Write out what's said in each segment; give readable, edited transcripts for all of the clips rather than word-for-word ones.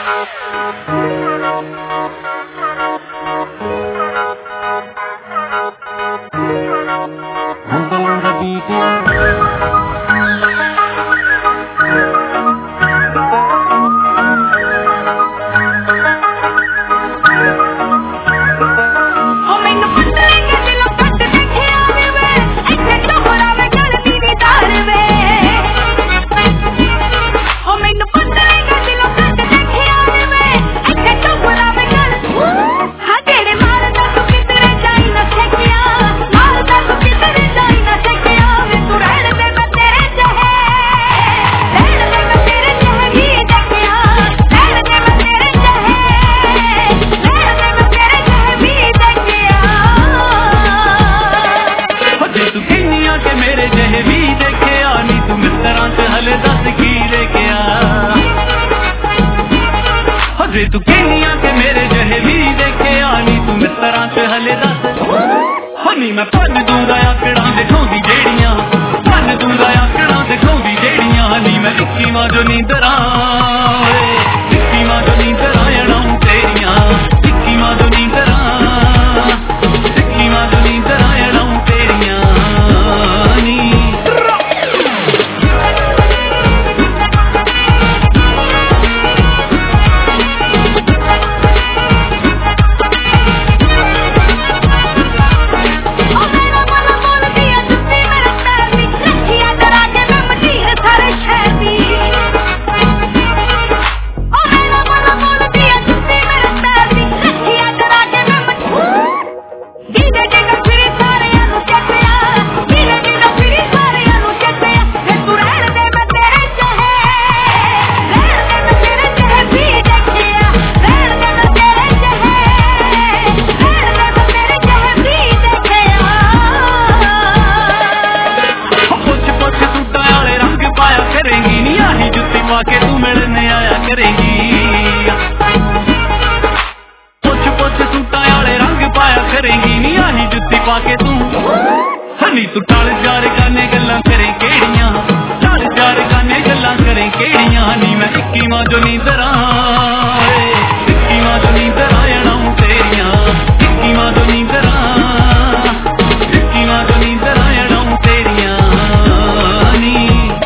तू कहनिया के मेरे जहे भी देखे आनी तू मिस तरह से हले दस हनी मैं पन दूंगा आकड़ा दिखाऊंगी जेड़ियां पन दूंगा आकड़ा दिखाऊंगी जेड़ियां हनी मैं इक्की मां जो नींदरा इक्की मां जो नींदरा अड़ाऊं तेरियां इक्की मां जो नींदरा इक्की मां जो नींदरा अड़ाऊं तेरियां नी के तू मिलने आया करेगी पुछ पुछ सूटा वाले रंग पाया करेगी नी आही जुत्ती पाके तू हनी तू टाल जार गाने गल्लां करे केड़ियां टाल जार गाने गल्लां करे केड़ियां हनी मैं इक्की मां जो नींदरा इक्की मां जो नींदरा अड़ाऊं तेरियां इक्की मां जो नींदरा इक्की मां जो नींदरा अड़ाऊं तेरियां नी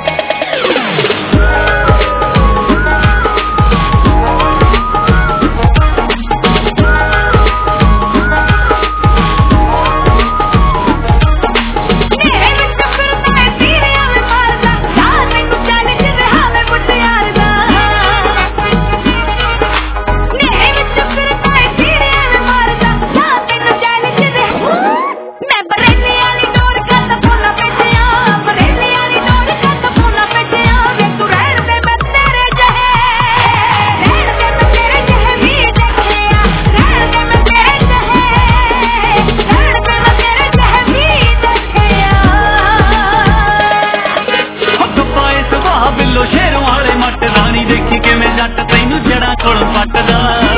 शेरों वाले मट रानी देखी के मैं जट तैनू जड़ा कोल पटदा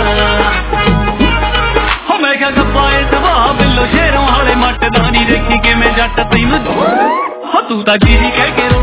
हो मैं क्या गप्पाए सवा बिल्लो शेरों वाले मट रानी देखी के मैं जट तैनू हो तू ता जी कह के